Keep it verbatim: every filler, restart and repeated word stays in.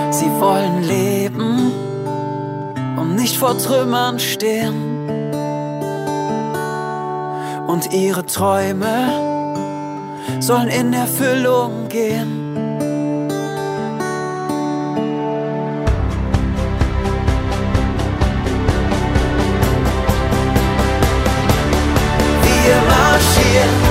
Sie wollen leben und nicht vor Trümmern stehen. Und ihre Träume sollen in Erfüllung gehen. Wir marschieren